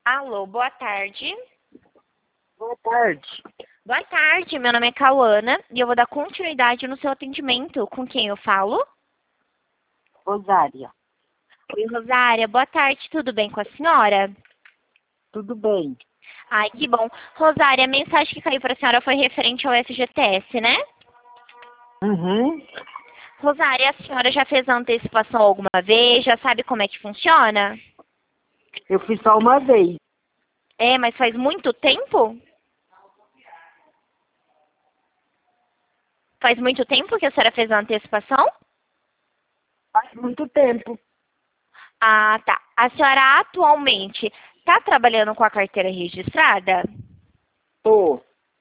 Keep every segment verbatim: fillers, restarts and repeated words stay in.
Alô, boa tarde. Boa tarde. Boa tarde, meu nome é Cauana e eu vou dar continuidade no seu atendimento. Com quem eu falo? Rosária. Oi, Rosária. Boa tarde, tudo bem com a senhora? Tudo bem? Ai, que bom. Rosária, a mensagem que caiu para a senhora foi referente ao F G T S, né? Uhum. Rosária, a senhora já fez a antecipação alguma vez? Já sabe como é que funciona? Eu fiz só uma vez. É, mas faz muito tempo? Faz muito tempo que a senhora fez a antecipação? Faz muito tempo. Ah, tá. A senhora atualmente está trabalhando com a carteira registrada? Tô.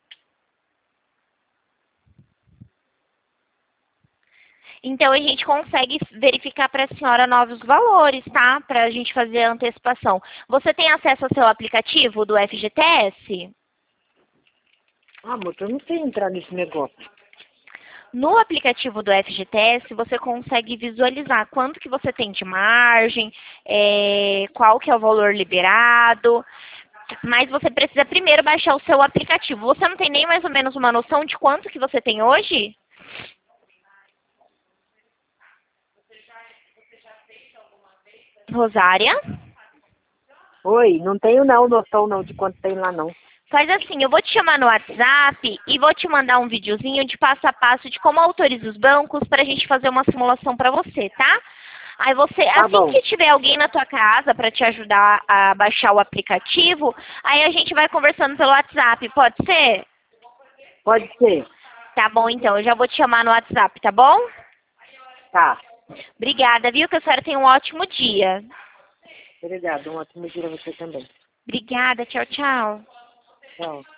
Então a gente consegue verificar para a senhora novos valores, tá? Para a gente fazer a antecipação. Você tem acesso ao seu aplicativo do F G T S? Ah, moça, eu não sei entrar nesse negócio. No aplicativo do F G T S, você consegue visualizar quanto que você tem de margem, é, qual que é o valor liberado, mas você precisa primeiro baixar o seu aplicativo. Você não tem nem mais ou menos uma noção de quanto que você tem hoje? Rosária? Oi, não tenho não noção não de quanto tem lá não. Faz assim, eu vou te chamar no WhatsApp e vou te mandar um videozinho de passo a passo de como autoriza os bancos para a gente fazer uma simulação para você, tá? Aí você, Tá assim bom. que tiver alguém na tua casa para te ajudar a baixar o aplicativo, aí a gente vai conversando pelo WhatsApp, pode ser? Pode ser. Tá bom, então, eu já vou te chamar no WhatsApp, tá bom? Tá. Obrigada, viu? Que a senhora tenha um ótimo dia. Obrigada. Um ótimo dia pra você também. Obrigada, tchau, tchau. Tchau.